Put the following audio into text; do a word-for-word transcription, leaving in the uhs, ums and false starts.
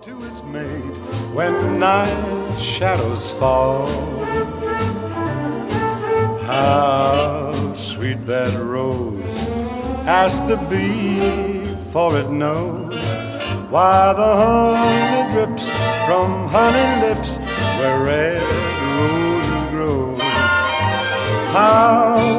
to its mate when night shadows fall. How sweet that rose, ask the bee, for it knows why the honey drips from honey lips where red roses grow. How